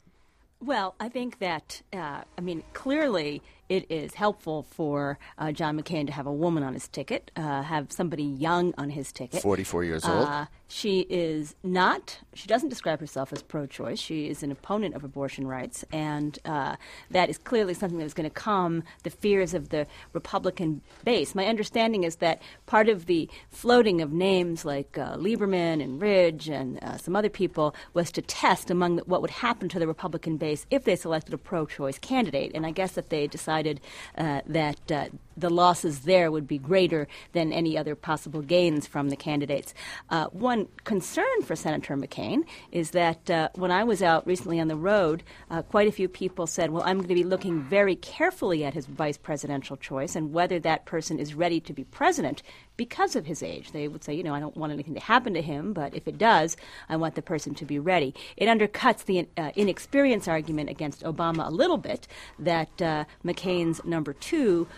Speaker 17: Well, I think that, uh, I mean, clearly it is helpful for uh, John McCain to have a woman on his ticket, uh, have somebody young on his ticket.
Speaker 3: forty-four years old.
Speaker 17: Uh, she is not, she doesn't describe herself as pro-choice. She is an opponent of abortion rights, and uh, that is clearly something that is going to calm the fears of the Republican base. My understanding is that part of the floating of names like uh, Lieberman and Ridge and uh, some other people was to test among the, what would happen to the Republican base if they selected a pro-choice candidate, and I guess that they decided uh, that uh, the losses there would be greater than any other possible gains from the candidates. Uh, one concern for Senator McCain is that uh, when I was out recently on the road, uh, quite a few people said, well, I'm going to be looking very carefully at his vice presidential choice and whether that person is ready to be president because of his age. They would say, you know, I don't want anything to happen to him, but if it does, I want the person to be ready. It undercuts the uh, inexperience argument against Obama a little bit that uh, McCain's number two would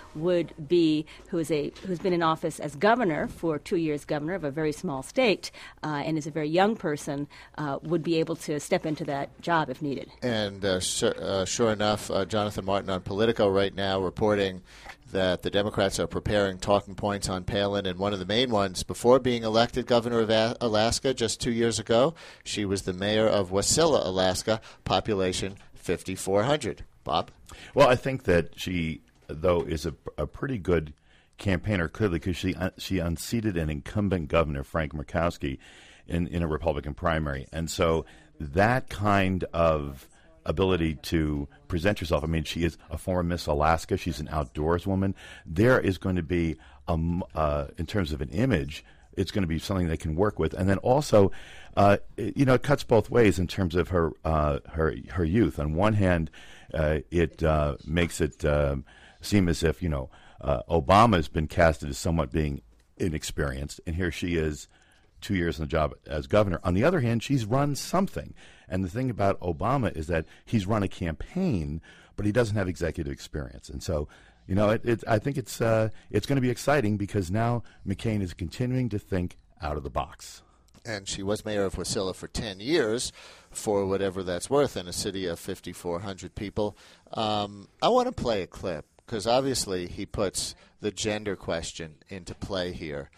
Speaker 17: would be who is a who's been in office as governor for two years, governor of a very small state, uh, and is a very young person, uh, would be able to step into that job if needed.
Speaker 3: And uh, sure, uh, sure enough, uh, Jonathan Martin on Politico right now reporting that the Democrats are preparing talking points on Palin, and one of the main ones, before being elected governor of a- Alaska just two years ago, she was the mayor of Wasilla, Alaska, population fifty-four hundred. Bob?
Speaker 18: Well, I think that she, though, is a, a pretty good campaigner, clearly, because she uh, she unseated an incumbent governor, Frank Murkowski, in, in a Republican primary. And so that kind of ability to present yourself. I mean, she is a former Miss Alaska. She's an outdoors woman. There is going to be, um, uh, in terms of an image, it's going to be something they can work with. And then also, uh, it, you know, it cuts both ways in terms of her uh, her her youth. On one hand, uh, it uh, makes it uh, seem as if, you know, uh, Obama has been casted as somewhat being inexperienced, and here she is, two years in the job as governor. On the other hand, she's run something. And the thing about Obama is that he's run a campaign, but he doesn't have executive experience. And so, you know, it, it, I think it's uh, it's going to be exciting because now McCain is continuing to think out of the box.
Speaker 3: And she was mayor of Wasilla for ten years, for whatever that's worth, in a city of fifty-four hundred people. Um, I want to play a clip because obviously he puts the gender question into play here.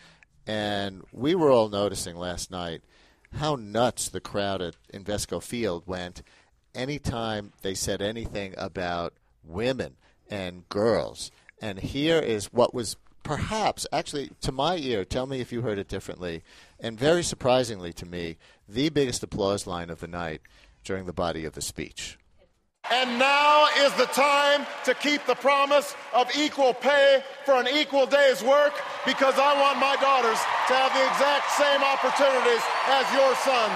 Speaker 3: And we were all noticing last night how nuts the crowd at Invesco Field went anytime they said anything about women and girls. And here is what was perhaps, actually, to my ear, tell me if you heard it differently, and very surprisingly to me, the biggest applause line of the night during the body of the speech.
Speaker 2: And now is the time to keep the promise of equal pay for an equal day's work, because I want my daughters to have the exact same opportunities as your sons.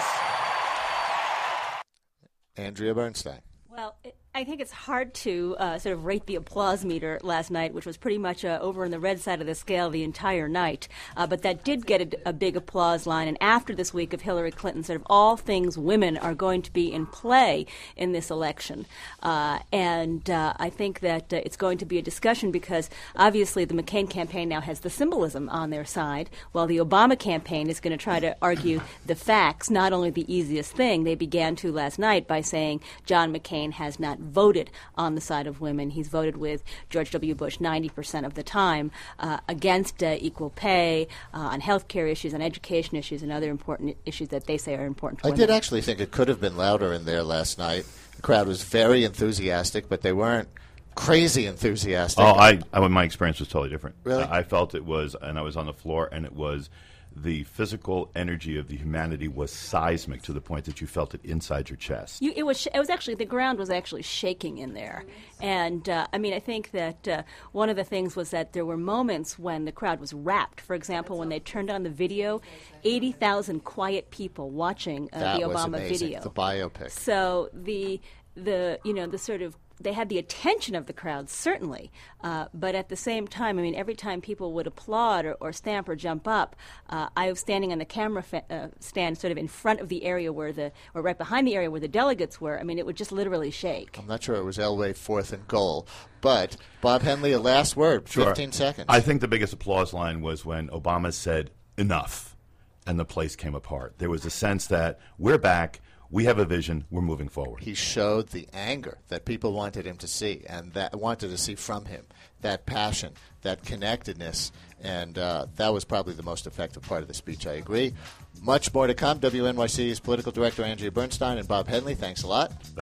Speaker 3: Andrea Bernstein.
Speaker 17: Well, it, I think it's hard to uh, sort of rate the applause meter last night, which was pretty much uh, over on the red side of the scale the entire night. Uh, but that did get a, a big applause line. And after this week of Hillary Clinton, sort of all things women are going to be in play in this election. Uh, and uh, I think that uh, it's going to be a discussion because obviously the McCain campaign now has the symbolism on their side, while the Obama campaign is going to try to argue the facts, not only the easiest thing. They began to last night by saying John McCain has not voted on the side of women. He's voted with George W. Bush ninety percent of the time uh, against uh, equal pay, uh, on health care issues, on education issues, and other important issues that they say are important to
Speaker 3: I
Speaker 17: women.
Speaker 3: did actually think it could have been louder in there last night. The crowd was very enthusiastic, but they weren't crazy enthusiastic.
Speaker 18: Oh, I, I my experience was totally different.
Speaker 3: Really?
Speaker 18: I, I felt it was, and I was on the floor, and it was the physical energy of the humanity was seismic to the point that you felt it inside your chest.
Speaker 17: You, it was. Sh- it was actually the ground was actually shaking in there, and uh, I mean, I think that uh, one of the things was that there were moments when the crowd was rapt. For example, when they turned on the video, eighty thousand quiet people watching uh,
Speaker 3: that
Speaker 17: the
Speaker 3: was
Speaker 17: Obama
Speaker 3: amazing,
Speaker 17: video.
Speaker 3: the biopic.
Speaker 17: So the the you know the sort of they had the attention of the crowd, certainly, uh, but at the same time, I mean, every time people would applaud or, or stamp or jump up, uh, I was standing on the camera fa- uh, stand sort of in front of the area where the, or right behind the area where the delegates were. I mean, it would just literally shake.
Speaker 3: I'm not sure it was Elway fourth and goal, but Bob Henley, a last word,
Speaker 18: Sure.
Speaker 3: fifteen seconds.
Speaker 18: I think the biggest applause line was when Obama said, enough, and the place came apart. There was a sense that we're back. We have a vision. We're moving forward.
Speaker 3: He showed the anger that people wanted him to see and that wanted to see from him, that passion, that connectedness, and uh, that was probably the most effective part of the speech. I agree. Much more to come. W N Y C's political director Andrea Bernstein and Bob Henley, thanks a lot.